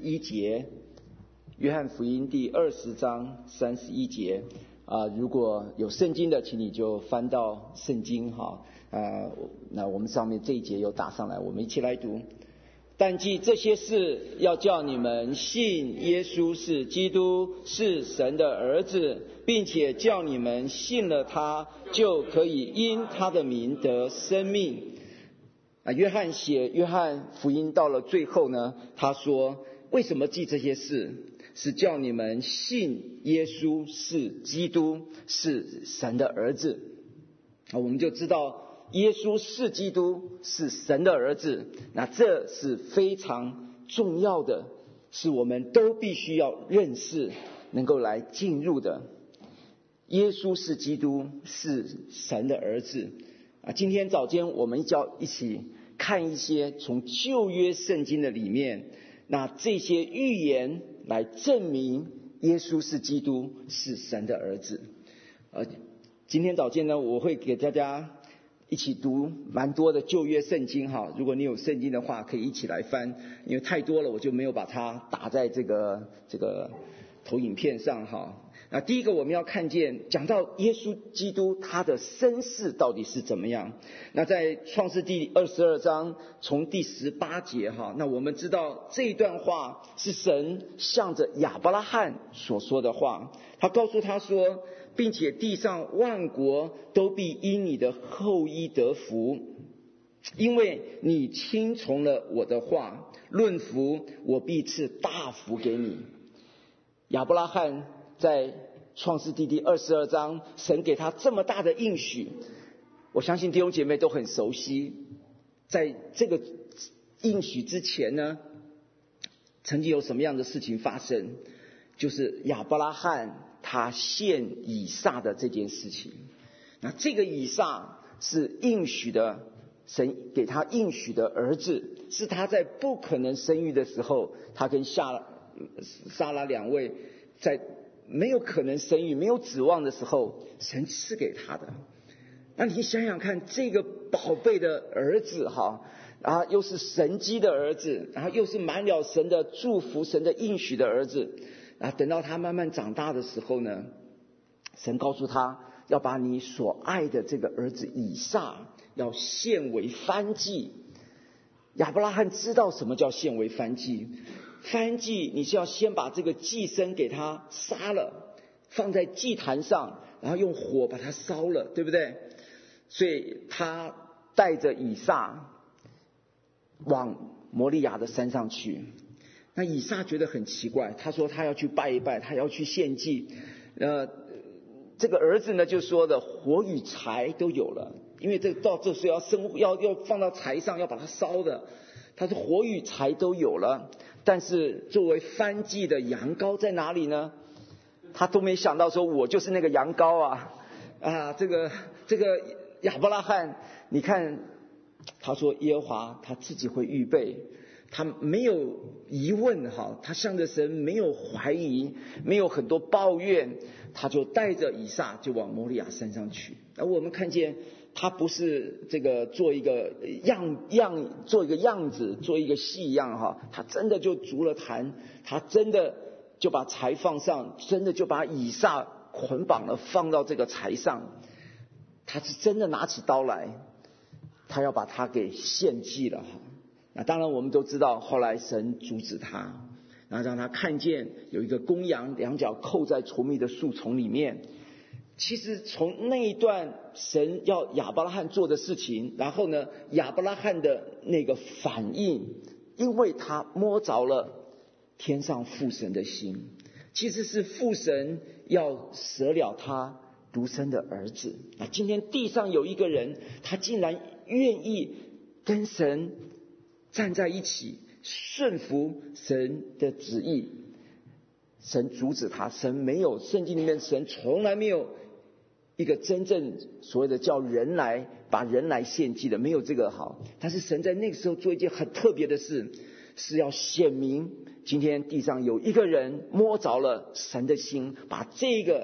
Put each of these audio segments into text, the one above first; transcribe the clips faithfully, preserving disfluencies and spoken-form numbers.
一节，约翰福音第二十章三十一节啊、如果有圣经的，请你就翻到圣经哈啊、那我们上面这一节有打上来，我们一起来读。但记这些事，要叫你们信耶稣是基督，是神的儿子，并且叫你们信了他，就可以因他的名得生命。啊，约翰写约翰福音到了最后呢，他说为什么记这些事，是叫你们信耶稣是基督，是神的儿子。啊，我们就知道耶稣是基督，是神的儿子，那这是非常重要的，是我们都必须要认识，能够来进入的。耶稣是基督，是神的儿子啊！今天早间我们要一起看一些从旧约圣经的里面，那这些预言来证明耶稣是基督，是神的儿子。呃，今天早间呢，我会给大家一起读蛮多的旧约圣经哈，如果你有圣经的话，可以一起来翻，因为太多了，我就没有把它打在这个这个投影片上哈。那第一个我们要看见，讲到耶稣基督他的身世到底是怎么样。那在创世记二十二章从第十八节哈，那我们知道这一段话是神向着亚伯拉罕所说的话，他告诉他说，并且地上万国都必因你的后裔得福，因为你听从了我的话，论福我必赐大福给你。亚伯拉罕在创世纪第二十二章，神给他这么大的应许，我相信弟兄姐妹都很熟悉。在这个应许之前呢，曾经有什么样的事情发生，就是亚伯拉罕他献以撒的这件事情。那这个以撒是应许的，神给他应许的儿子，是他在不可能生育的时候，他跟夏撒拉两位在没有可能生育、没有指望的时候，神赐给他的。那你想想看，这个宝贝的儿子哈，然后又是神迹的儿子，然后又是满了神的祝福、神的应许的儿子。啊，等到他慢慢长大的时候呢，神告诉他要把你所爱的这个儿子以撒要献为燔祭。亚伯拉罕知道什么叫献为燔祭，燔祭你是要先把这个祭牲给他杀了，放在祭坛上，然后用火把它烧了，对不对？所以他带着以撒往摩利亚的山上去。那以撒觉得很奇怪，他说他要去拜一拜，他要去献祭。呃，这个儿子呢就说的火与柴都有了，因为这到这时候要生要要放到柴上，要把它烧的。他说火与柴都有了，但是作为燔祭的羊羔在哪里呢？他都没想到说我就是那个羊羔啊啊！这个这个亚伯拉罕，你看他说耶和华他自己会预备。他没有疑问哈，他向着神没有怀疑，没有很多抱怨，他就带着以撒就往摩利亚山上去。而我们看见他不是这个做一个样样做一个样子，做一个戏样哈，他真的就筑了坛，他真的就把柴放上，真的就把以撒捆绑了放到这个柴上，他是真的拿起刀来，他要把他给献祭了哈。那当然我们都知道后来神阻止他，然后让他看见有一个公羊两脚扣在稠密的树丛里面。其实从那一段神要亚伯拉罕做的事情，然后呢亚伯拉罕的那个反应，因为他摸着了天上父神的心，其实是父神要舍了他独生的儿子。那今天地上有一个人，他竟然愿意跟神站在一起，顺服神的旨意。神阻止他，神没有，圣经里面神从来没有一个真正所谓的叫人来把人来献祭的，没有这个好。但是神在那个时候做一件很特别的事，是要显明今天地上有一个人摸着了神的心，把这个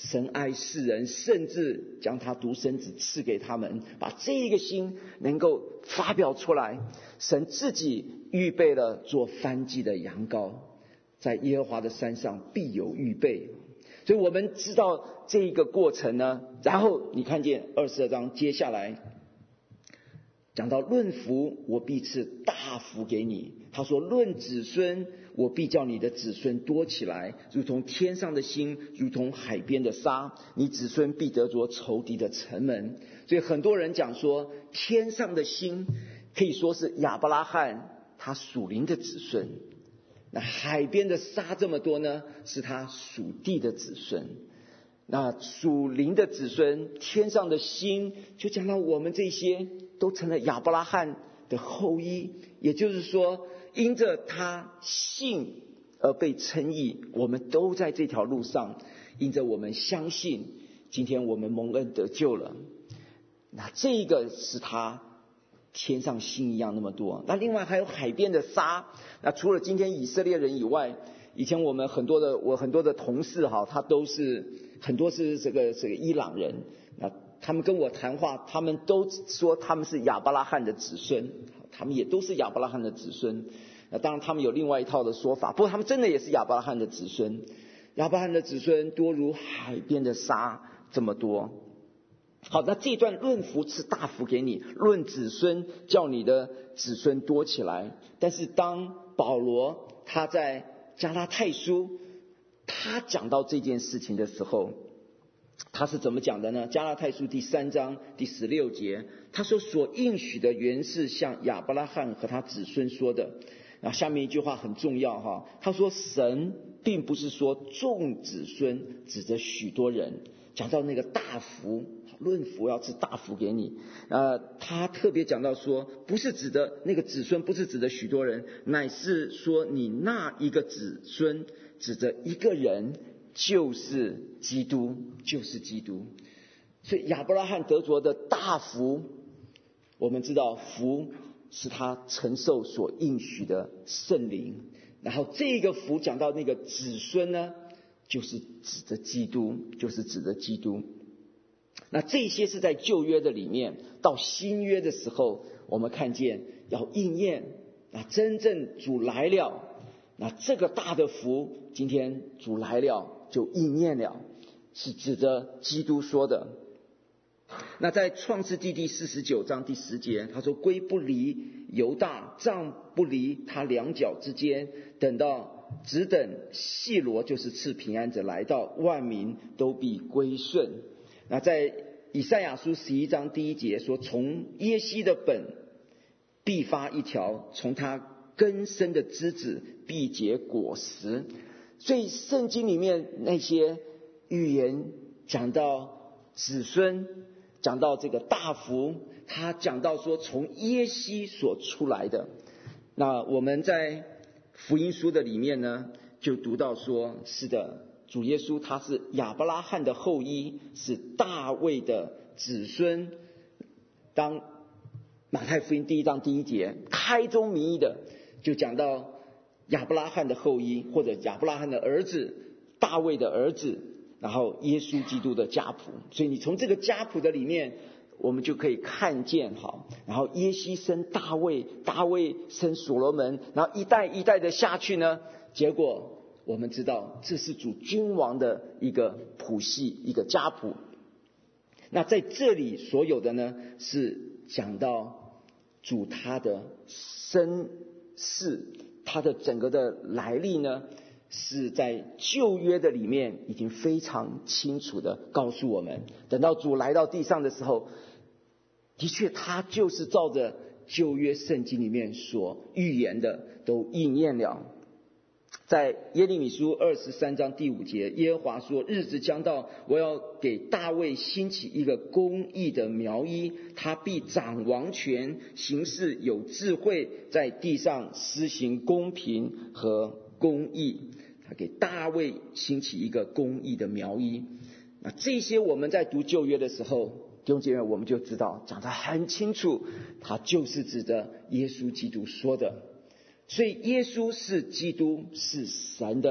神爱世人，甚至将他独生子赐给他们，把这个心能够发表出来。神自己预备了做燔祭的羊羔，在耶和华的山上必有预备。所以我们知道这一个过程呢，然后你看见二十二章接下来讲到论福，我必赐大福给你。他说论子孙，我必叫你的子孙多起来，如同天上的星，如同海边的沙。你子孙必得着仇敌的城门。所以很多人讲说，天上的星可以说是亚伯拉罕他属灵的子孙，那海边的沙这么多呢，是他属地的子孙。那属灵的子孙，天上的星，就讲到我们这些都成了亚伯拉罕的后裔。也就是说，因着他信而被称义，我们都在这条路上。因着我们相信，今天我们蒙恩得救了。那这个是他天上星一样那么多。那另外还有海边的沙。那除了今天以色列人以外，以前我们很多的我很多的同事哈，他都是很多是这个这个伊朗人。那他们跟我谈话，他们都说他们是亚伯拉罕的子孙，他们也都是亚伯拉罕的子孙。那当然他们有另外一套的说法，不过他们真的也是亚伯拉罕的子孙。亚伯拉罕的子孙多如海边的沙这么多。好，那这段论福赐大福给你，论子孙叫你的子孙多起来。但是当保罗他在加拉太书他讲到这件事情的时候，他是怎么讲的呢？加拉太书第三章第十六节，他说所应许的原是向亚伯拉罕和他子孙说的。然后下面一句话很重要哈，他说神并不是说众子孙指着许多人，讲到那个大福，论福要赐大福给你。呃，他特别讲到说，不是指的那个子孙，不是指的许多人，乃是说你那一个子孙，指着一个人，就是基督，就是基督。所以亚伯拉罕得着的大福，我们知道福是他承受所应许的圣灵。然后这个福讲到那个子孙呢，就是指着基督，就是指着基督。那这些是在旧约的里面，到新约的时候，我们看见要应验。那真正主来了，那这个大的福，今天主来了就应验了，是指着基督说的。那在创世纪第四十九章第十节，他说龟不离犹大，杖不离他两脚之间，等到只等细罗，就是赐平安者来到，万民都必归顺。那在以赛亚书十一章第一节说，从耶西的本必发一条，从他根生的枝子必结果实。所以圣经里面那些预言讲到子孙，讲到这个大福，他讲到说从耶西所出来的。那我们在福音书的里面呢，就读到说，是的，主耶稣他是亚伯拉罕的后裔，是大卫的子孙。当马太福音第一章第一节开宗明义的就讲到亚伯拉罕的后裔，或者亚伯拉罕的儿子，大卫的儿子，然后耶稣基督的家谱。所以你从这个家谱的里面，我们就可以看见哈，然后耶西生大卫，大卫生所罗门，然后一代一代的下去呢，结果我们知道这是主君王的一个谱系，一个家谱。那在这里所有的呢，是讲到主他的身世，他的整个的来历呢，是在旧约的里面已经非常清楚的告诉我们。等到主来到地上的时候，的确他就是照着旧约圣经里面所预言的都应验了。在耶利米书二十三章第五节，耶和华说，日子将到，我要给大卫兴起一个公义的苗裔，他必掌王权，行事有智慧，在地上施行公平和公义。他给大卫兴起一个公义的苗裔。那这些我们在读旧约的时候，弟兄姐妹我们就知道讲得很清楚，他就是指着耶稣基督说的。所以耶稣是基督，是神的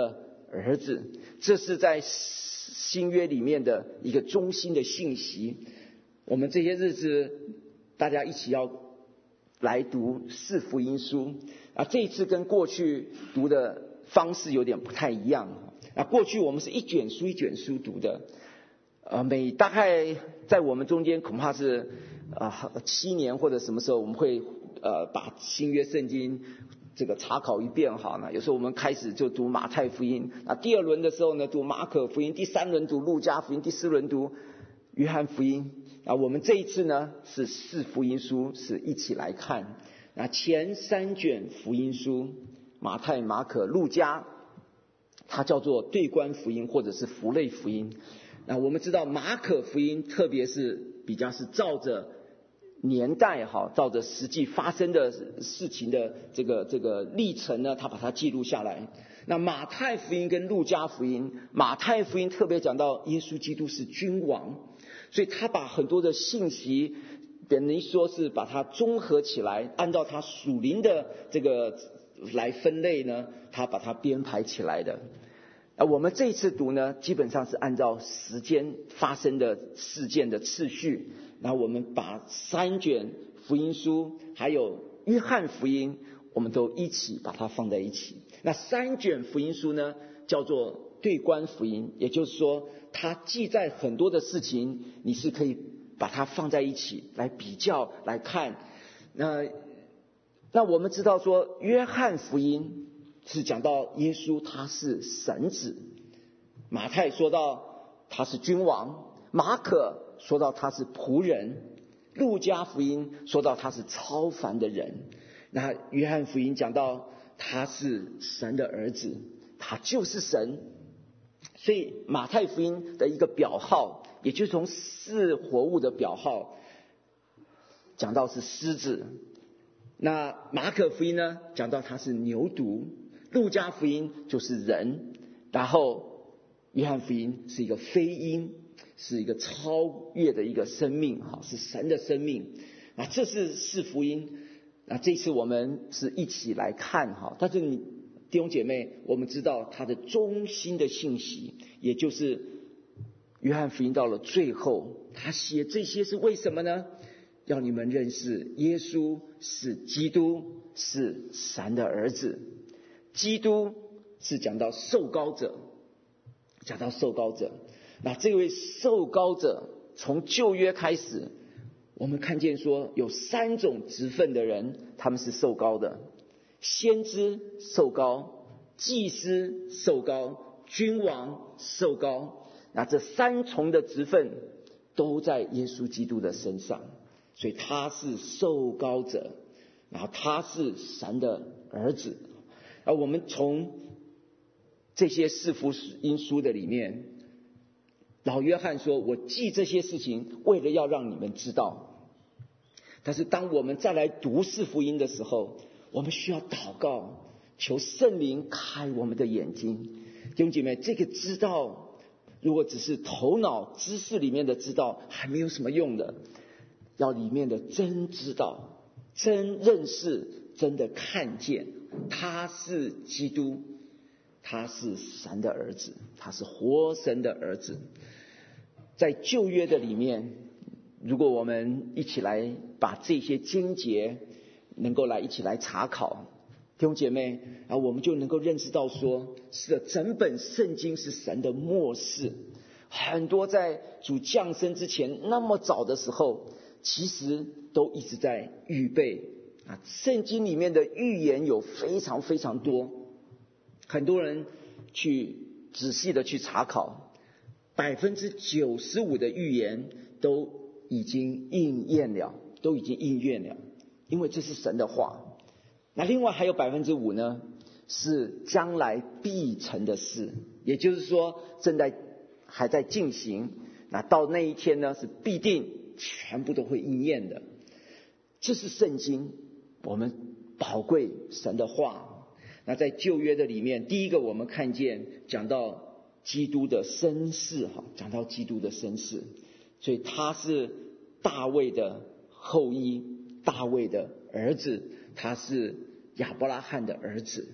儿子。这是在新约里面的一个中心的信息。我们这些日子大家一起要来读四福音书啊，这一次跟过去读的方式有点不太一样啊。过去我们是一卷书一卷书读的，呃，每大概在我们中间恐怕是啊、呃、七年或者什么时候我们会呃把新约圣经这个查考一遍好呢。有时候我们开始就读马太福音，那第二轮的时候呢读马可福音，第三轮读路加福音，第四轮读约翰福音。啊，我们这一次呢是四福音书是一起来看。那前三卷福音书马太、马可、路加，它叫做对观福音或者是福类福音。那我们知道马可福音特别是比较是照着年代哈，照着实际发生的事情的这个这个历程呢，他把它记录下来。那马太福音跟路加福音，马太福音特别讲到耶稣基督是君王，所以他把很多的信息等于说是把它综合起来，按照他属灵的这个来分类呢，他把它编排起来的。啊，我们这一次读呢，基本上是按照时间发生的事件的次序，然后我们把三卷福音书还有约翰福音，我们都一起把它放在一起。那三卷福音书呢，叫做对观福音，也就是说它记载很多的事情，你是可以把它放在一起来比较来看。那那我们知道说约翰福音是讲到耶稣他是神子，马太说到他是君王，马可说到他是仆人，路加福音说到他是超凡的人，那约翰福音讲到他是神的儿子，他就是神。所以马太福音的一个表号，也就是从四活物的表号讲到是狮子，那马可福音呢讲到他是牛犊，路加福音就是人，然后约翰福音是一个飞鹰，是一个超越的一个生命，是神的生命。那这是四福音。那这次我们是一起来看哈，但是你弟兄姐妹，我们知道它的中心的信息，也就是约翰福音到了最后，他写这些是为什么呢？要你们认识耶稣是基督，是神的儿子。基督是讲到受膏者，讲到受膏者。那这位受膏者从旧约开始，我们看见说有三种职分的人，他们是受膏的：先知受膏，祭司受膏，君王受膏。那这三重的职分都在耶稣基督的身上，所以他是受膏者，然后他是神的儿子。而我们从这些四福音书的里面，老约翰说，我记这些事情为了要让你们知道。但是当我们再来读四福音的时候，我们需要祷告，求圣灵开我们的眼睛。弟兄姐妹，这个知道如果只是头脑知识里面的知道还没有什么用的，要里面的真知道，真认识，真的看见他是基督，他是神的儿子，他是活神的儿子。在旧约的里面，如果我们一起来把这些经节能够来一起来查考，弟兄姐妹啊，我们就能够认识到说，是的，整本圣经是神的默示。很多在主降生之前那么早的时候，其实都一直在预备啊。圣经里面的预言有非常非常多，很多人去仔细的去查考，百分之九十五的预言都已经应验了，都已经应验了，因为这是神的话。那另外还有百分之五呢，是将来必成的事，也就是说正在还在进行，那到那一天呢，是必定全部都会应验的。这是圣经，我们宝贵神的话。那在旧约的里面，第一个我们看见讲到基督的身世，讲到基督的身世，所以他是大卫的后裔，大卫的儿子，他是亚伯拉罕的儿子。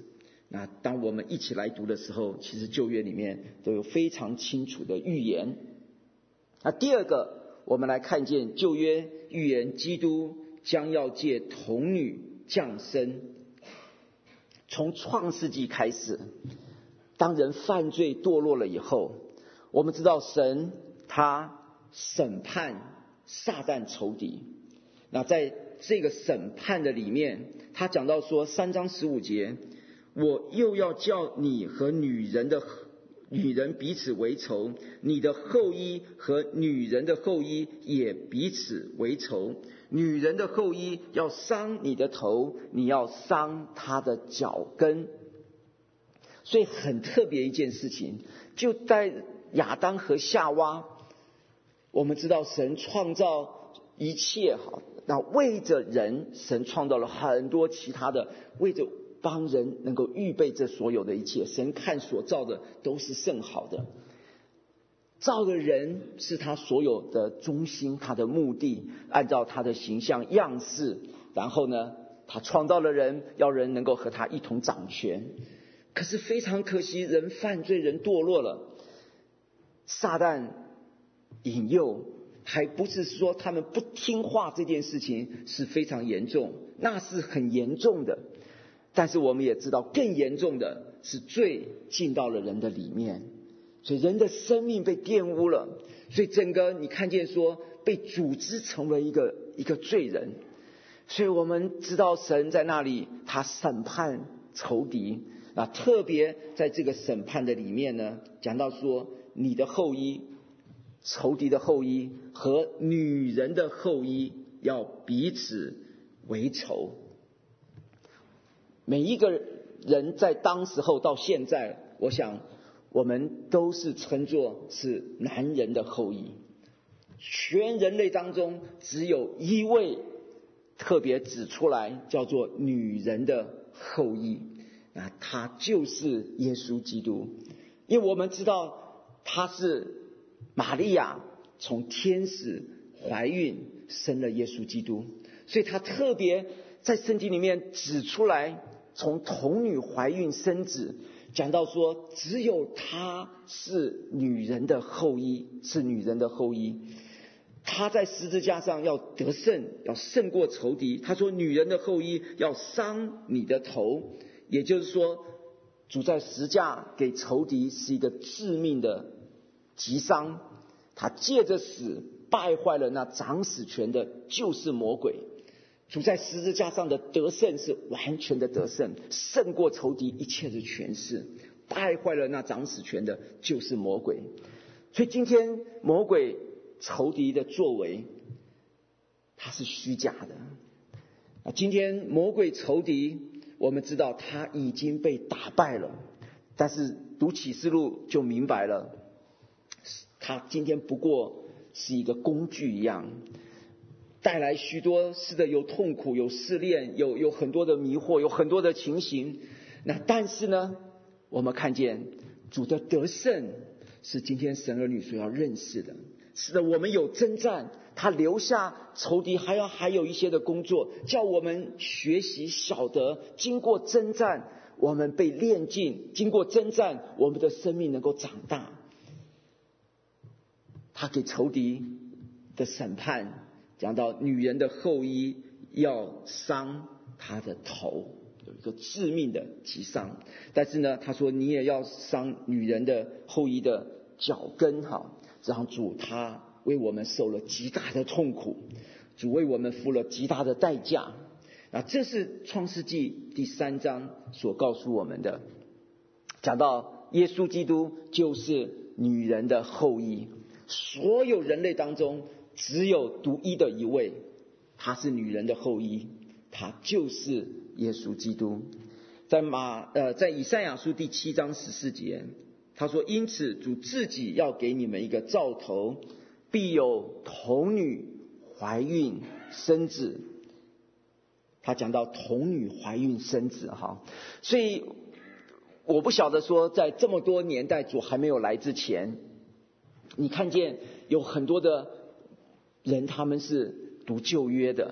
那当我们一起来读的时候，其实旧约里面都有非常清楚的预言。那第二个，我们来看见旧约预言基督将要借童女降生。从创世纪开始，当人犯罪堕落了以后，我们知道神他审判撒旦仇敌。那在这个审判的里面，他讲到说三章十五节，我又要叫你和女人的女人彼此为仇，你的后裔和女人的后裔也彼此为仇。女人的后裔要伤你的头，你要伤她的脚跟。所以很特别一件事情，就在亚当和夏娃，我们知道神创造一切好，那为着人，神创造了很多其他的，为着帮人能够预备这所有的一切。神看所造的都是甚好的，造的人是他所有的中心，他的目的，按照他的形象样式，然后呢他创造了人，要人能够和他一同掌权。可是非常可惜，人犯罪，人堕落了，撒旦引诱，还不是说他们不听话，这件事情是非常严重，那是很严重的。但是我们也知道更严重的是罪进到了人的里面，所以人的生命被玷污了，所以整个你看见说被组织成为一个一个罪人。所以我们知道神在那里他审判仇敌。那特别在这个审判的里面呢，讲到说你的后裔，仇敌的后裔和女人的后裔要彼此为仇。每一个人在当时候到现在，我想我们都是称作是男人的后裔。全人类当中只有一位特别指出来，叫做女人的后裔，那他就是耶稣基督。因为我们知道他是玛利亚从天使怀孕生了耶稣基督，所以他特别在圣经里面指出来，从童女怀孕生子，讲到说只有他是女人的后裔，是女人的后裔。他在十字架上要得胜，要胜过仇敌。他说女人的后裔要伤你的头，也就是说主在十字架给仇敌是一个致命的击伤，他借着死败坏了那掌死权的就是魔鬼。主在十字架上的得胜是完全的得胜，胜过仇敌一切的权势，败坏了那掌死权的就是魔鬼。所以今天魔鬼仇敌的作为，它是虚假的。今天魔鬼仇敌，我们知道他已经被打败了，但是读启示录就明白了，他今天不过是一个工具一样，带来许多是的，有痛苦，有试炼，有有很多的迷惑，有很多的情形。那但是呢，我们看见主的得胜是今天神儿女所要认识的。是的，我们有征战，他留下仇敌还要还有一些的工作，叫我们学习晓得，经过征战我们被炼净，经过征战我们的生命能够长大。他给仇敌的审判讲到女人的后裔要伤他的头，有一个致命的击伤。但是呢，他说你也要伤女人的后裔的脚跟。好，让主他为我们受了极大的痛苦，主为我们付了极大的代价。那这是创世纪第三章所告诉我们的，讲到耶稣基督就是女人的后裔，所有人类当中只有独一的一位，他是女人的后裔，他就是耶稣基督。在马呃，在以赛亚书第七章十四节，他说因此主自己要给你们一个兆头，必有童女怀孕生子。他讲到童女怀孕生子哈，所以我不晓得说在这么多年代主还没有来之前，你看见有很多的人他们是读旧约的，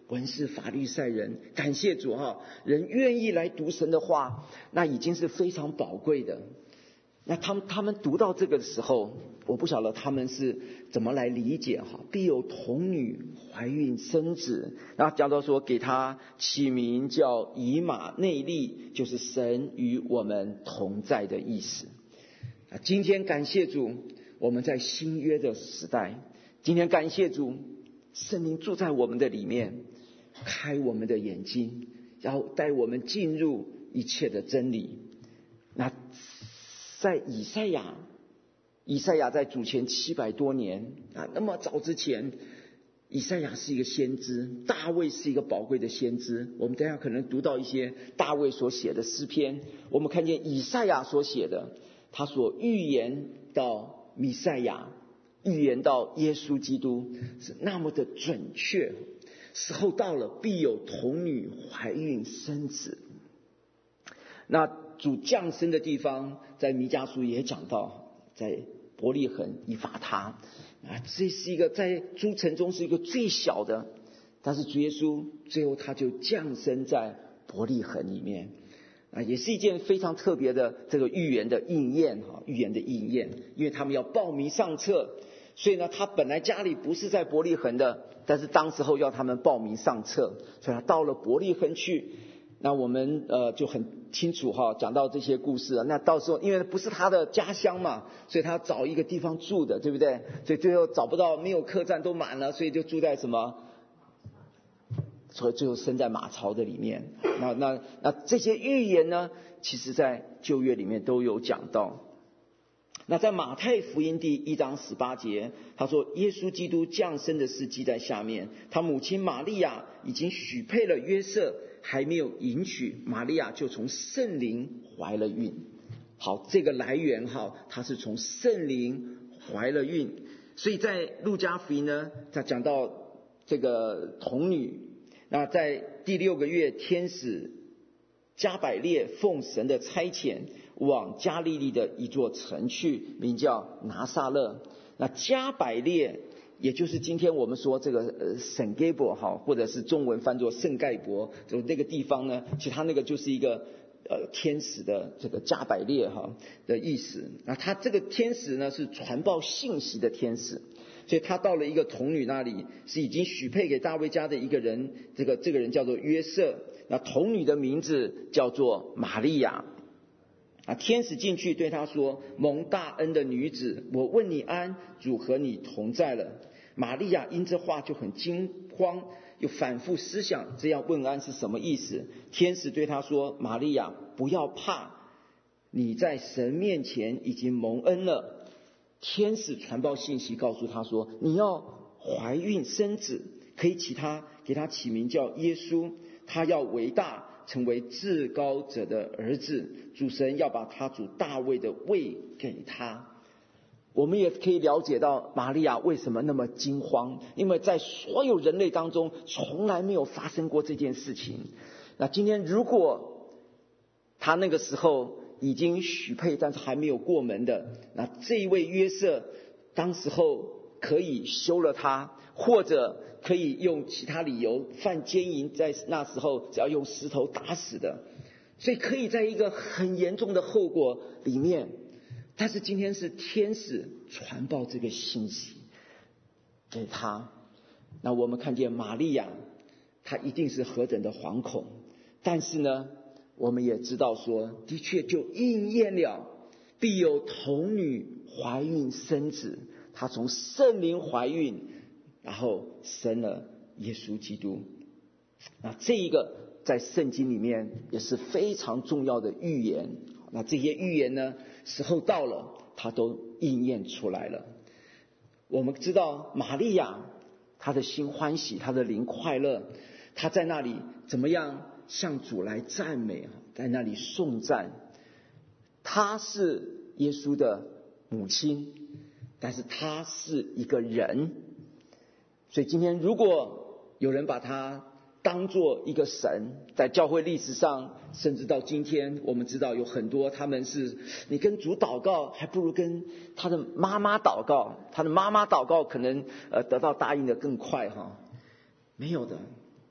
文士法利赛人，感谢主哈，人愿意来读神的话，那已经是非常宝贵的。那他们他们读到这个的时候，我不晓得他们是怎么来理解哈。必有童女怀孕生子，然后讲到说给他起名叫以马内利，就是神与我们同在的意思。啊，今天感谢主，我们在新约的时代，今天感谢主，圣灵住在我们的里面，开我们的眼睛，然后带我们进入一切的真理。那在以赛亚，以赛亚在主前七百多年啊，那么早之前，以赛亚是一个先知，大卫是一个宝贵的先知。我们等一下可能读到一些大卫所写的诗篇，我们看见以赛亚所写的，他所预言到弥赛亚，预言到耶稣基督是那么的准确。时候到了，必有童女怀孕生子。那主降生的地方，在弥迦书也讲到，在伯利恒以法他啊，这是一个在诸城中是一个最小的，但是主耶稣最后他就降生在伯利恒里面啊，也是一件非常特别的这个预言的应验哈，预言的应验，因为他们要报名上册，所以呢，他本来家里不是在伯利恒的，但是当时候要他们报名上册，所以他到了伯利恒去。那我们呃就很清楚哈，讲到这些故事啊。那到时候因为不是他的家乡嘛，所以他找一个地方住的，对不对？所以最后找不到，没有客栈都满了，所以就住在什么？所以最后生在马槽的里面。那那那这些预言呢，其实在旧约里面都有讲到。那在马太福音第一章十八节，他说耶稣基督降生的事记在下面，他母亲玛利亚已经许配了约瑟，还没有迎娶，玛利亚就从圣灵怀了孕。好，这个来源哈，它是从圣灵怀了孕。所以在路加福音呢，他讲到这个童女，那在第六个月，天使加百列奉神的差遣，往加利利的一座城去，名叫拿撒勒。那加百列也就是今天我们说这个呃圣盖博哈，或者是中文翻作圣盖博，就那个地方呢，其实它那个就是一个呃天使的这个加百列哈的意思。那他这个天使呢是传报信息的天使，所以他到了一个童女那里，是已经许配给大卫家的一个人，这个这个人叫做约瑟。那童女的名字叫做玛利亚。啊，天使进去对他说：蒙大恩的女子，我问你安，主和你同在了。玛利亚因这话就很惊慌，又反复思想这样问安是什么意思。天使对他说：玛利亚，不要怕，你在神面前已经蒙恩了。天使传报信息告诉他说，你要怀孕生子，可以起他给他起名叫耶稣，他要为大，成为至高者的儿子，主神要把他主大卫的位给他。我们也可以了解到玛利亚为什么那么惊慌，因为在所有人类当中从来没有发生过这件事情。那今天如果他那个时候已经许配，但是还没有过门的，那这一位约瑟当时候可以休了他，或者可以用其他理由犯奸淫，在那时候只要用石头打死的，所以可以在一个很严重的后果里面。但是今天是天使传报这个信息给他，那我们看见玛利亚她一定是何等的惶恐，但是呢我们也知道说，的确就应验了，必有童女怀孕生子，她从圣灵怀孕，然后生了耶稣基督。那这一个在圣经里面也是非常重要的预言。那这些预言呢，时候到了，它都应验出来了。我们知道玛利亚她的心欢喜，她的灵快乐，她在那里怎么样向主来赞美，在那里颂赞。她是耶稣的母亲，但是她是一个人。所以今天如果有人把她当作一个神，在教会历史上，甚至到今天，我们知道有很多他们是，你跟主祷告还不如跟他的妈妈祷告，他的妈妈祷告可能呃得到答应的更快哈。没有的，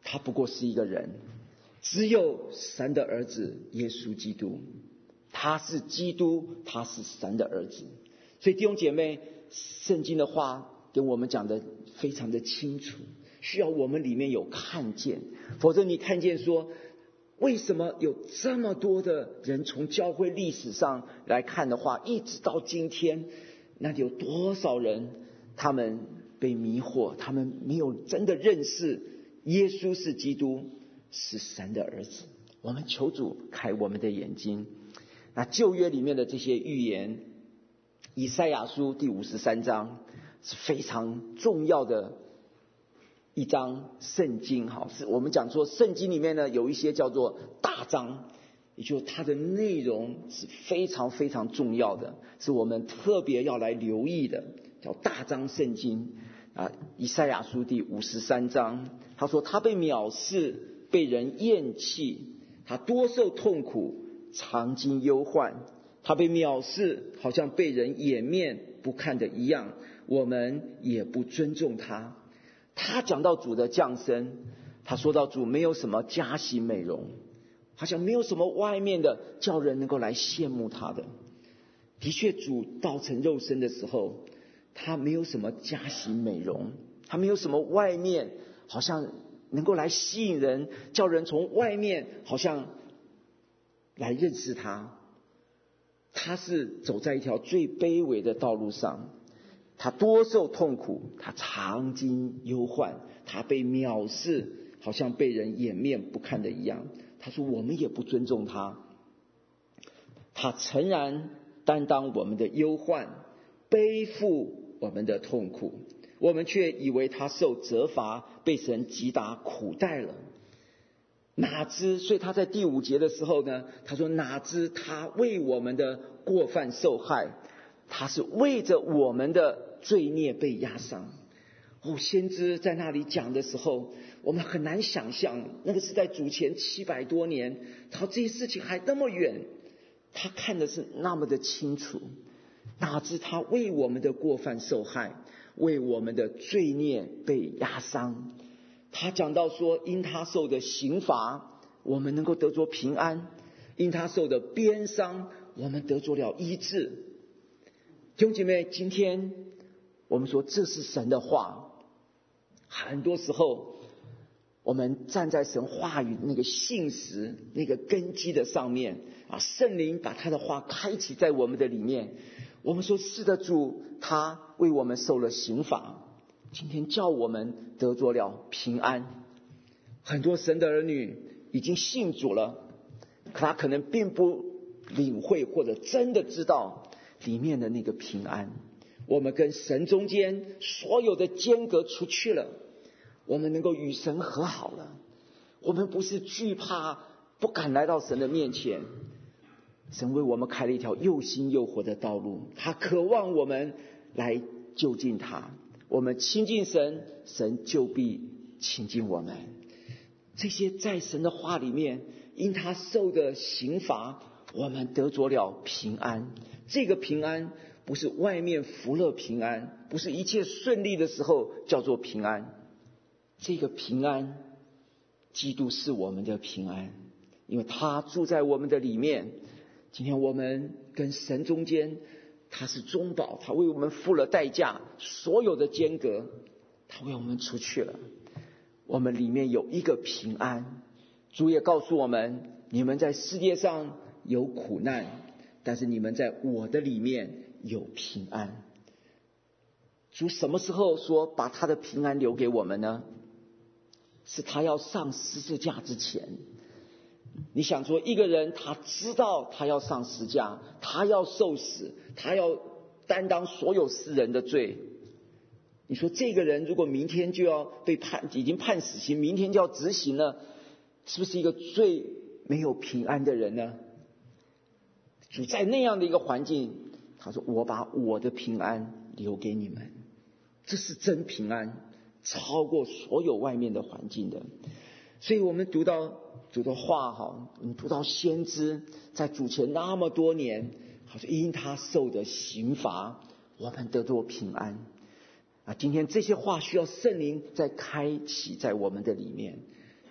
他不过是一个人，只有神的儿子耶稣基督，他是基督，他是神的儿子。所以弟兄姐妹，圣经的话跟我们讲的非常的清楚，需要我们里面有看见，否则你看见说为什么有这么多的人从教会历史上来看的话，一直到今天，那有多少人他们被迷惑，他们没有真的认识耶稣是基督，是神的儿子。我们求主开我们的眼睛。那旧约里面的这些预言，以赛亚书第五十三章是非常重要的一章圣经，好，是我们讲说圣经里面呢有一些叫做大章，也就是它的内容是非常非常重要的，是我们特别要来留意的，叫大章圣经啊。以赛亚书第五十三章，他说他被藐视，被人厌弃，他多受痛苦，常经忧患，他被藐视，好像被人掩面不看的一样，我们也不尊重他。他讲到主的降生，他说到主没有什么佳形美容，好像没有什么外面的叫人能够来羡慕他的。的确，主道成肉身的时候，他没有什么佳形美容，他没有什么外面好像能够来吸引人，叫人从外面好像来认识他。他是走在一条最卑微的道路上，他多受痛苦，他常经忧患，他被藐视，好像被人掩面不看的一样。他说我们也不尊重他。他诚然担当我们的忧患，背负我们的痛苦，我们却以为他受责罚，被神击打苦待了。哪知，所以他在第五节的时候呢，他说哪知他为我们的过犯受害，他是为着我们的罪孽被压伤。哦，先知在那里讲的时候，我们很难想象，那个是在主前七百多年，他这些事情还那么远，他看的是那么的清楚。哪知他为我们的过犯受害，为我们的罪孽被压伤。他讲到说，因他受的刑罚，我们能够得着平安；因他受的鞭伤，我们得着了医治。弟兄姐妹，今天我们说这是神的话，很多时候我们站在神话语那个信实、那个根基的上面啊，圣灵把他的话开启在我们的里面。我们说是的，主他为我们受了刑罚，今天叫我们得着了平安。很多神的儿女已经信主了，可他可能并不领会或者真的知道里面的那个平安。我们跟神中间所有的间隔出去了，我们能够与神和好了。我们不是惧怕不敢来到神的面前，神为我们开了一条又新又活的道路，他渴望我们来就近他。我们亲近神，神就必亲近我们。这些在神的话里面，因他受的刑罚，我们得着了平安。这个平安不是外面福乐平安，不是一切顺利的时候叫做平安。这个平安，基督是我们的平安，因为他住在我们的里面。今天我们跟神中间，他是中保，他为我们付了代价，所有的间隔他为我们除去了。我们里面有一个平安。主也告诉我们，你们在世界上有苦难，但是你们在我的里面有平安。主什么时候说把他的平安留给我们呢？是他要上十字架之前。你想说一个人他知道他要上十字架，他要受死，他要担当所有世人的罪，你说这个人如果明天就要被判，已经判死刑，明天就要执行了，是不是一个最没有平安的人呢？主在那样的一个环境，他说我把我的平安留给你们，这是真平安，超过所有外面的环境的。所以我们读到主的话哈，我们读到先知在主前那么多年，好像因他受的刑罚，我们得着平安啊。今天这些话需要圣灵再开启在我们的里面。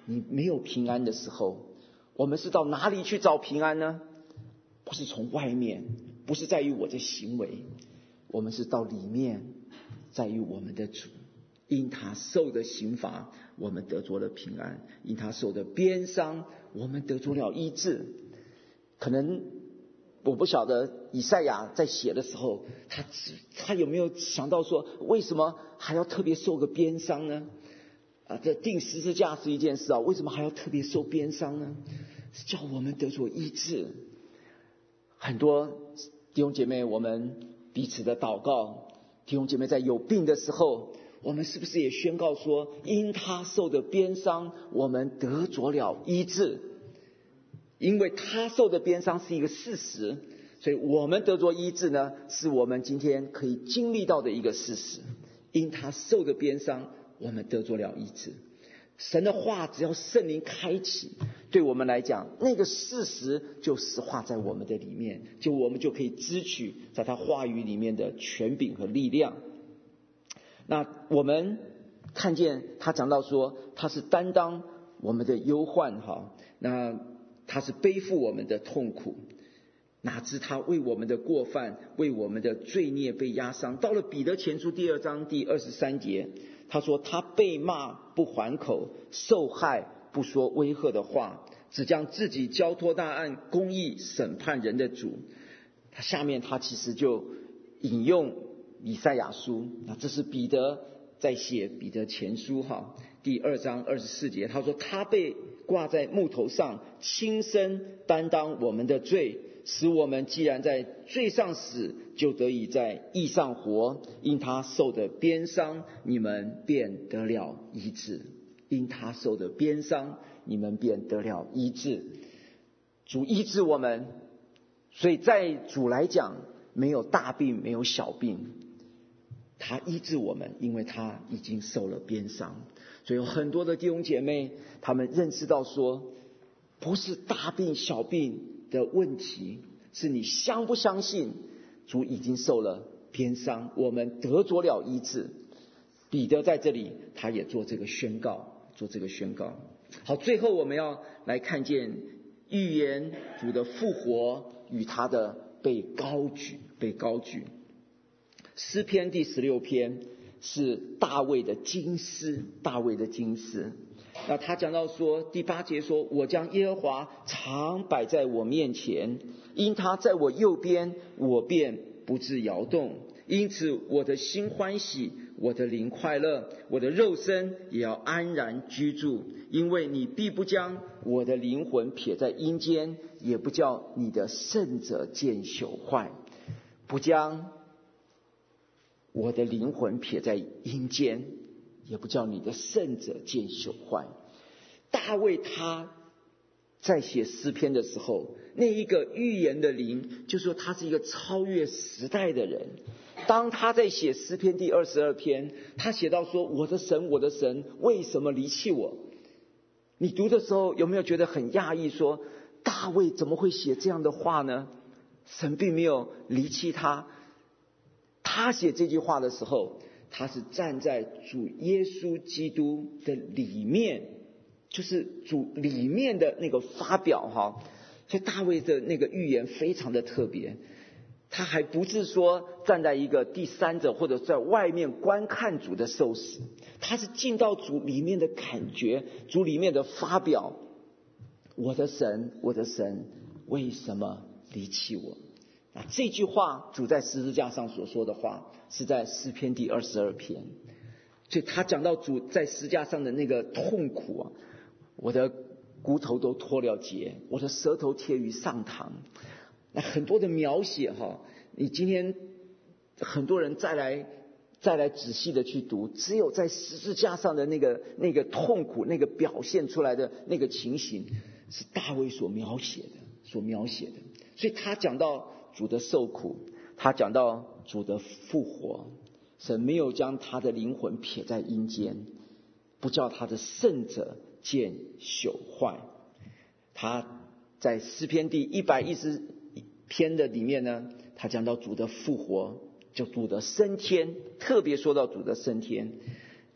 你没有平安的时候，我们是到哪里去找平安呢？不是从外面，不是在于我的行为，我们是到里面，在于我们的主。因他受的刑罚，我们得着了平安；因他受的鞭伤，我们得着了医治。可能我不晓得以赛亚在写的时候，他他有没有想到说，为什么还要特别受个鞭伤呢？啊，这钉十字架是一件事啊，为什么还要特别受鞭伤呢？是叫我们得着医治。很多弟兄姐妹，我们彼此的祷告，弟兄姐妹在有病的时候，我们是不是也宣告说，因他受的鞭伤，我们得着了医治？因为他受的鞭伤是一个事实，所以我们得着医治呢，是我们今天可以经历到的一个事实。因他受的鞭伤，我们得着了医治。神的话只要圣灵开启，对我们来讲，那个事实就实化在我们的里面，就我们就可以支取在他话语里面的权柄和力量。那我们看见他讲到说，他是担当我们的忧患，哈，那他是背负我们的痛苦，哪知他为我们的过犯，为我们的罪孽被压伤。到了彼得前书第二章第二十三节，他说他被骂不还口，受害不说威吓的话，只将自己交托大案公义审判人的主。他下面他其实就引用以赛亚书，那这是彼得在写彼得前书哈，第二章二十四节，他说他被挂在木头上，亲身担当我们的罪，使我们既然在罪上死，就得以在义上活。因他受的鞭伤，你们便得了医治。因他受的鞭伤，你们便得了医治。主医治我们，所以在主来讲，没有大病，没有小病，他医治我们，因为他已经受了鞭伤。所以有很多的弟兄姐妹，他们认识到说，不是大病小病的问题，是你相不相信主已经受了鞭伤，我们得着了医治。彼得在这里他也做这个宣告，做这个宣告。好，最后我们要来看见预言主的复活与他的被高举，被高举。诗篇第十六篇是大卫的金诗，大卫的金诗。那他讲到说，第八节说，我将耶和华常摆在我面前，因他在我右边，我便不致摇动。因此我的心欢喜，我的灵快乐，我的肉身也要安然居住。因为你必不将我的灵魂撇在阴间，也不叫你的圣者见朽坏。不将我的灵魂撇在阴间，也不叫你的圣者见朽坏。大卫他在写诗篇的时候，那一个预言的灵，就说他是一个超越时代的人。当他在写诗篇第二十二篇，他写到说，我的神，我的神，为什么离弃我？你读的时候有没有觉得很讶异，说大卫怎么会写这样的话呢？神并没有离弃他。他写这句话的时候，他是站在主耶稣基督的里面，就是主里面的那个发表哈。所以大卫的那个预言非常的特别，他还不是说站在一个第三者或者在外面观看主的受死，他是进到主里面的感觉，主里面的发表。我的神，我的神，为什么离弃我？啊，这句话主在十字架上所说的话，是在诗篇第二十二篇。所以他讲到主在十字架上的那个痛苦啊，我的骨头都脱了节，我的舌头贴于上膛。那很多的描写哈，你今天很多人再来再来仔细的去读，只有在十字架上的那个那个痛苦，那个表现出来的那个情形，是大卫所描写的，所描写的。所以他讲到主的受苦，他讲到主的复活，神没有将他的灵魂撇在阴间，不叫他的圣者见朽坏。他在诗篇第一百一十篇的里面呢，他讲到主的复活，就主的升天，特别说到主的升天。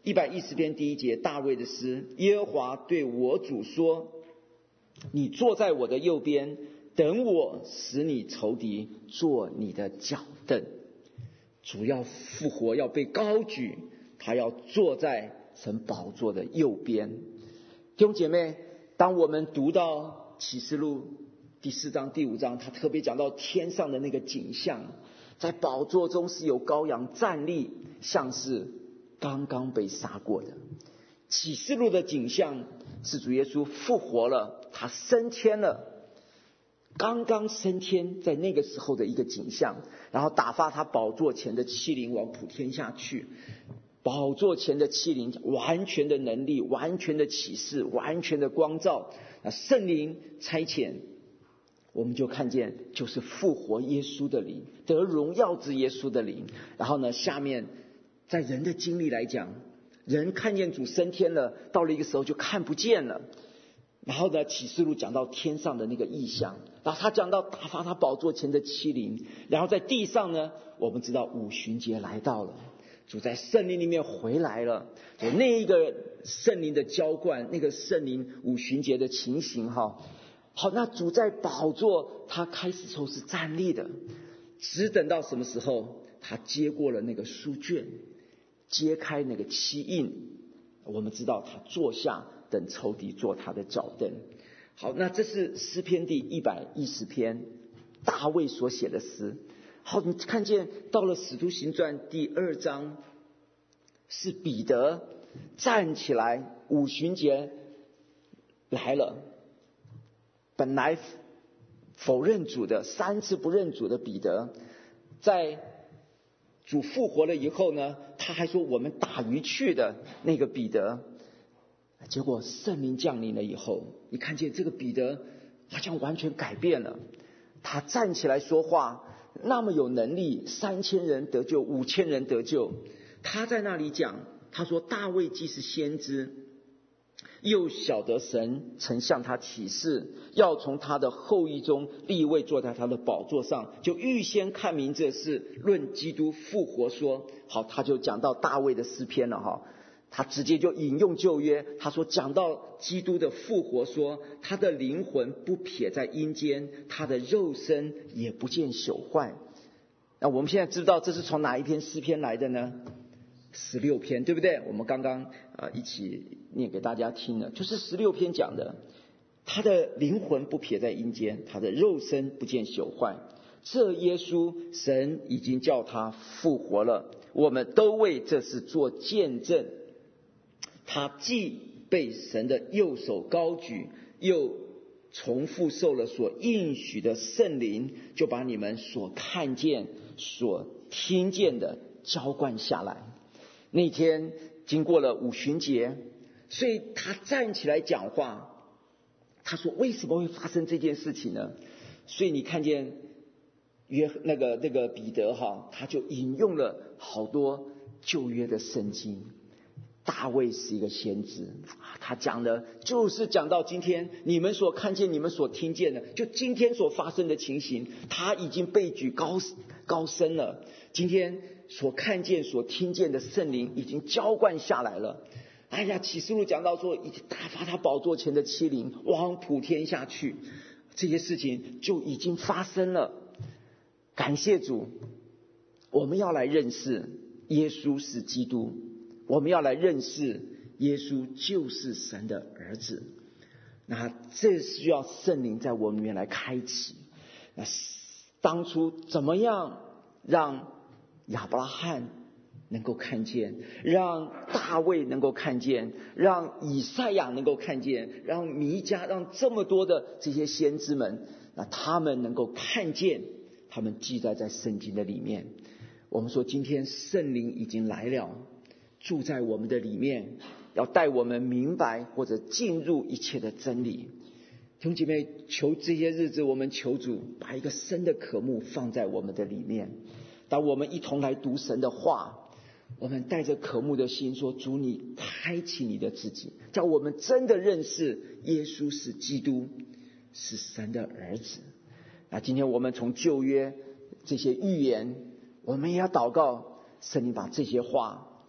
一百一十篇第一节，大卫的诗：耶和华对我主说，你坐在我的右边，等我使你仇敌做你的脚凳。主要复活，要被高举，他要坐在神宝座的右边。弟兄姐妹，当我们读到启示录第四章第五章，他特别讲到天上的那个景象，在宝座中是有羔羊站立，像是刚刚被杀过的。启示录的景象是主耶稣复活了，他升天了，刚刚升天，在那个时候的一个景象，然后打发他宝座前的七灵往普天下去。宝座前的七灵，完全的能力，完全的启示，完全的光照。那圣灵差遣，我们就看见就是复活耶稣的灵，得荣耀之耶稣的灵。然后呢，下面在人的经历来讲，人看见主升天了，到了一个时候就看不见了。然后呢，启示录讲到天上的那个异象，然后他讲到打发他宝座前的七灵。然后在地上呢，我们知道五旬节来到了，主在圣灵里面回来了，有那一个圣灵的浇灌，那个圣灵五旬节的情形哈。好，那主在宝座，他开始时候是站立的，只等到什么时候，他接过了那个书卷，揭开那个七印，我们知道他坐下，等仇敌做他的脚凳。好，那这是诗篇第一百一十篇，大卫所写的诗。好，你看见到了使徒行传第二章，是彼得站起来，五旬节来了，本来否认主的，三次不认主的彼得，在主复活了以后呢，他还说我们打鱼去的那个彼得。结果圣灵降临了以后，你看见这个彼得好像完全改变了，他站起来说话那么有能力，三千人得救，五千人得救。他在那里讲，他说大卫既是先知，又晓得神曾向他启示，要从他的后裔中立位坐在他的宝座上，就预先看明这事，论基督复活说。好，他就讲到大卫的诗篇了哈，他直接就引用旧约，他说讲到基督的复活说，他的灵魂不撇在阴间，他的肉身也不见朽坏。那我们现在知道这是从哪一篇诗篇来的呢？十六篇，对不对？我们刚刚呃一起念给大家听了，就是十六篇讲的，他的灵魂不撇在阴间，他的肉身不见朽坏。这耶稣神已经叫他复活了，我们都为这事做见证。他既被神的右手高举，又重复受了所应许的圣灵，就把你们所看见所听见的浇灌下来。那天经过了五旬节，所以他站起来讲话，他说为什么会发生这件事情呢？所以你看见约那个那个彼得哈，他就引用了好多旧约的圣经。大卫是一个先知，他讲的就是讲到今天你们所看见你们所听见的，就今天所发生的情形，他已经被举高高升了。今天所看见所听见的圣灵已经浇灌下来了。哎呀，启示录讲到说已经打发他宝座前的七灵往普天下去，这些事情就已经发生了。感谢主，我们要来认识耶稣是基督，我们要来认识耶稣就是神的儿子。那这需要圣灵在我们里面来开启。那当初怎么样让亚伯拉罕能够看见，让大卫能够看见，让以赛亚能够看见，让弥迦，让这么多的这些先知们，那他们能够看见，他们记载在圣经的里面。我们说今天圣灵已经来了，住在我们的里面，要带我们明白或者进入一切的真理。弟兄姐妹，求这些日子我们求主把一个深的渴慕放在我们的里面。当我们一同来读神的话，我们带着渴慕的心说，主你开启你的自己，叫我们真的认识耶稣是基督，是神的儿子。那今天我们从旧约这些预言，我们也要祷告圣灵把这些话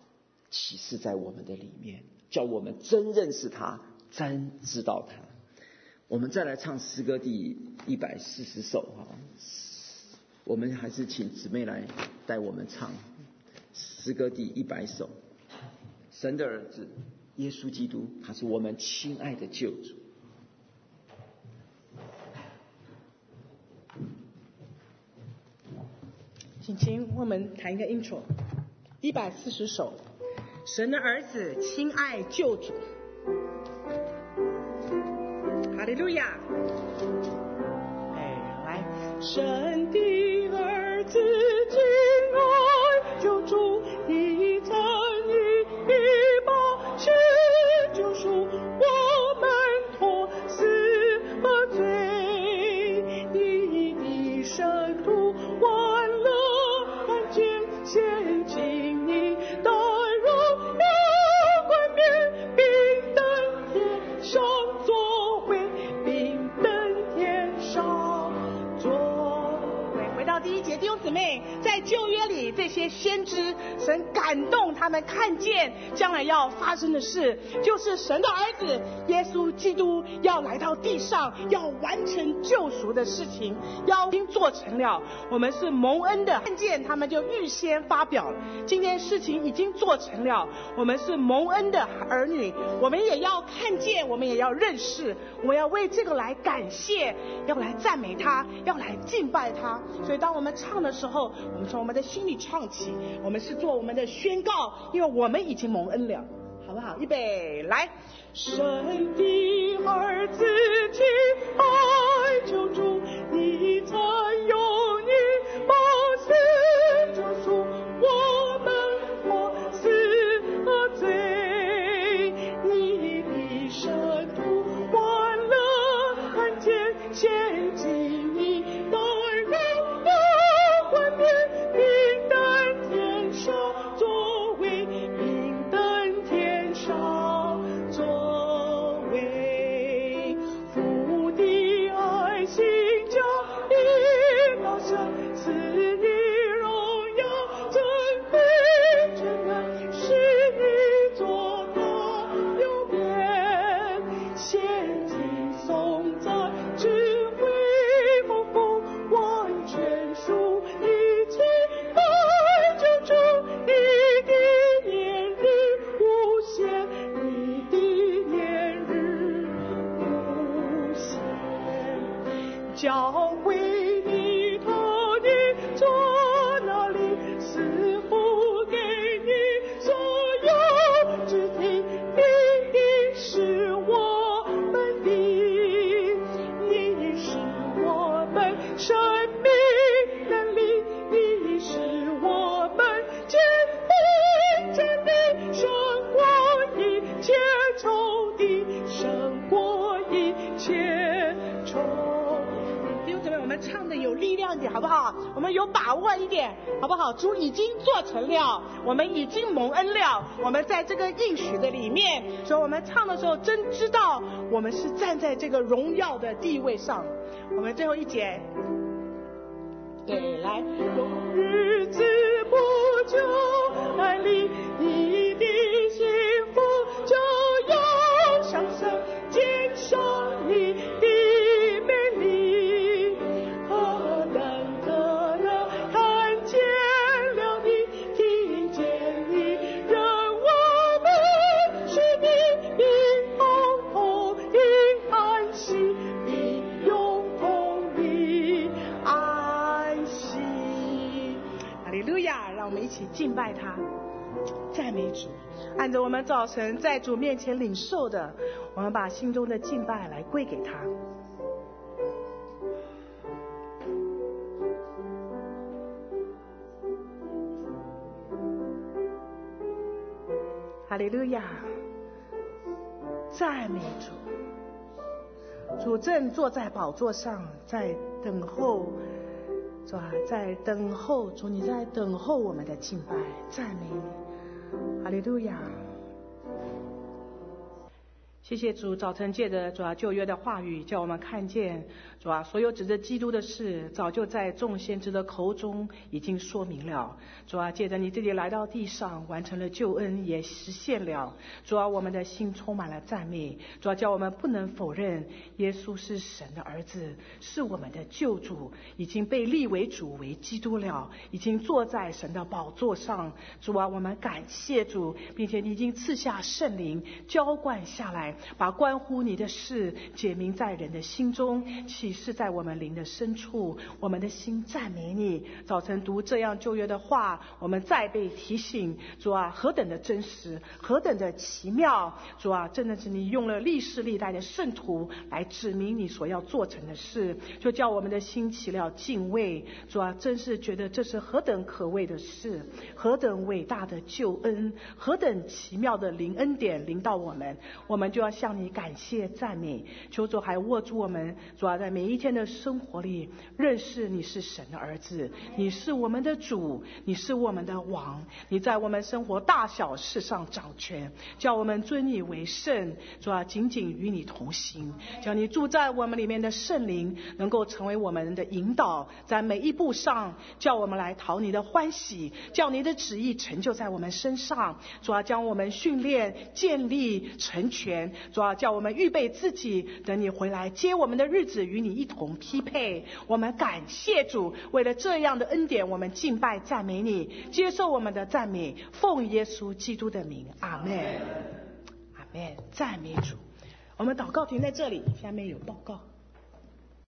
启示在我们的里面，叫我们真认识他，真知道他。我们再来唱诗歌第一百四十首哈，我们还是请姊妹来带我们唱诗歌第一百首。神的儿子耶稣基督，他是我们亲爱的救主。 请请我们弹一个 intro， 一百四十首，神的儿子，亲爱救主。哈利路亚！哎，来，神的儿子，亲爱救主，你曾以宝血救赎我们脱死和罪，你的圣徒完了看见献进你的荣耀冠冕，并登天上作为，并登天上作为。回到第一节，弟兄姊妹，在旧约里，这些先知神感动他们，看见将来要发生的事，就是神的儿子耶稣基督要来到地上，要完成救赎的事情，要已经做成了。我们是蒙恩的，看见他们就预先发表了，今天事情已经做成了，我们是蒙恩的儿女，我们也要看见，我们也要认识，我们要为这个来感谢，要来赞美他，要来敬拜他。所以当我们唱的时候，我们从我们的心里唱起，我们是做我们的宣告，因为我们已经蒙恩了，好不好？预备，来！神的儿子，亲爱救主，你曾用你宝血救赎我们脱死和罪，你的圣徒完了看见献进你的荣耀冠冕，并登天上作为，并登天上作为。父的爱心将你高升，赐你荣耀尊贵真恩，使你坐他右边，献祭颂赞智慧丰富，完全属你亲爱救主，你的年日无限，你的年日无限，将为你他你坐那里，赐福给你所有肢体，你是我们的，你是我们生命能力，你是我们坚定真理，胜过一切仇敌，胜过一切仇敌。弟兄姊妹，我们唱的有力量一点好不好？我们有把握一点好不好？主已经做成了，我们已经蒙恩了，我们在这个应许的里面，所以我们唱的时候真知道我们是站在这个荣耀的地位上。我们最后一节，对，来，有日子不久来临，你的幸福就要上升，见上你的美丽，何等可能看见了你，听见你，让我们使你并同同的安息，并永同的安息。哈利路亚！让我们一起敬拜他，赞美主。按照我们早晨在主面前领受的，我们把心中的敬拜来归给他。哈利路亚！赞美主。主正坐在宝座上，在等候，主啊，在等候主，你在等候我们的敬拜，赞美你。哈利路亚！ 谢谢主，早晨借着主啊旧约的话语，叫我们看见主啊所有指着基督的事，早就在众先知的口中已经说明了。主啊，借着你自己来到地上，完成了救恩，也实现了。主啊，我们的心充满了赞美。主啊，叫我们不能否认耶稣是神的儿子，是我们的救主，已经被立为主为基督了，已经坐在神的宝座上。主啊，我们感谢主，并且你已经赐下圣灵浇灌下来，把关乎你的事解明在人的心中，启示在我们灵的深处。我们的心赞美你。早晨读这样旧约的话，我们再被提醒，主啊，何等的真实，何等的奇妙。主啊，真的是你用了历世历代的圣徒来指明你所要做成的事，就叫我们的心起了敬畏。主啊，真是觉得这是何等可畏的事，何等伟大的救恩，何等奇妙的灵恩典临到我们，我们就要向你感谢赞美。求主还握住我们，主啊，在每一天的生活里认识你是神的儿子，你是我们的主，你是我们的王，你在我们生活大小事上掌权，叫我们尊你为圣。主啊，紧紧与你同行，叫你住在我们里面的圣灵能够成为我们的引导，在每一步上叫我们来讨你的欢喜，叫你的旨意成就在我们身上。主啊，将我们训练建立成全。主啊，叫我们预备自己，等你回来接我们的日子与你一同匹配。我们感谢主，为了这样的恩典，我们敬拜赞美你，接受我们的赞美，奉耶稣基督的名，阿们，阿们，赞美主。我们祷告停在这里，下面有报告。